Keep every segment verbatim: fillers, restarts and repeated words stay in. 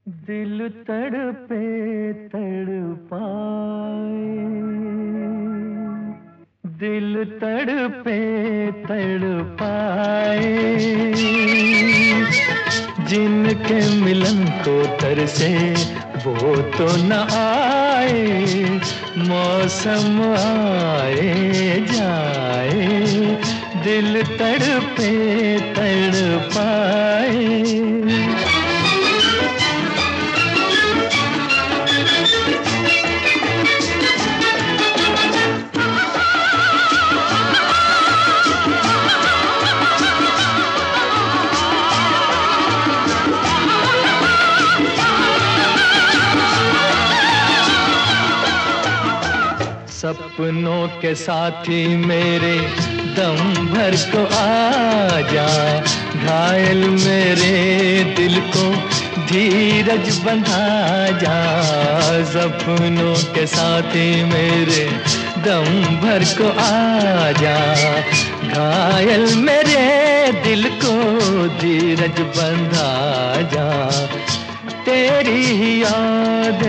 दिल तड़पे तड़पाए, दिल तड़पे तड़पाए, जिनके मिलन को तरसे वो तो न आए। मौसम आए जाए, दिल तड़पे तड़पाए। सपनों के साथी मेरे दम भर को आ जा, घायल मेरे दिल को धीरज बंधा जा। सपनों के साथी मेरे दम भर को आ जा, घायल मेरे दिल को धीरज बंधा जा। तेरी याद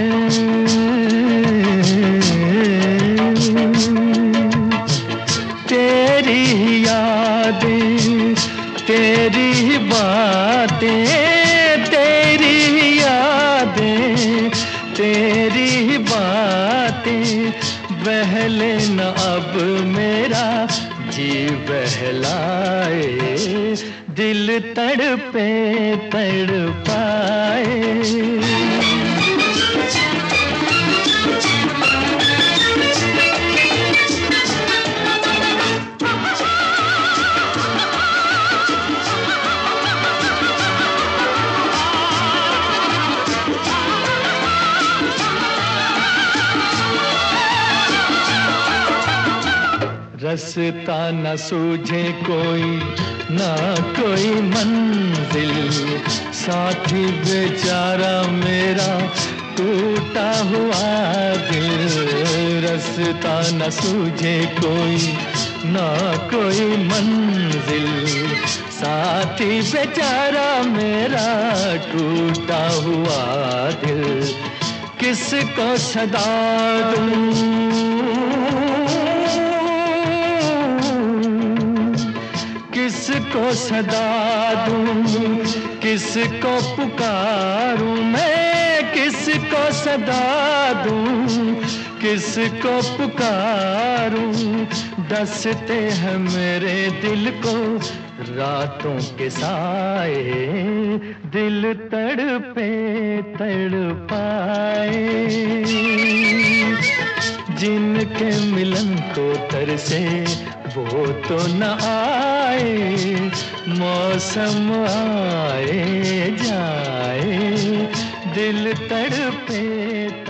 तेरी यादें, तेरी बातें, तेरी यादें, तेरी बातें, बहले न अब मेरा जी बहलाए। दिल तड़पे तड़पाए। रास्ता न सूझे कोई, ना कोई मंजिल, साथी बेचारा मेरा टूटा हुआ दिल। रास्ता न सूझे कोई, ना कोई मंजिल, साथी बेचारा मेरा टूटा हुआ दिल। किसको सदा दूं, किसको सदा दूं, किसको पुकारूं मैं, किसको सदा दूं, किसको पुकारूं। डसते हैं मेरे दिल को रातों के साए, दिल तड़पे तड़पाए। जिनके मिलन को तरसे वो तो न आए। मौसम आए जाए, दिल तड़पे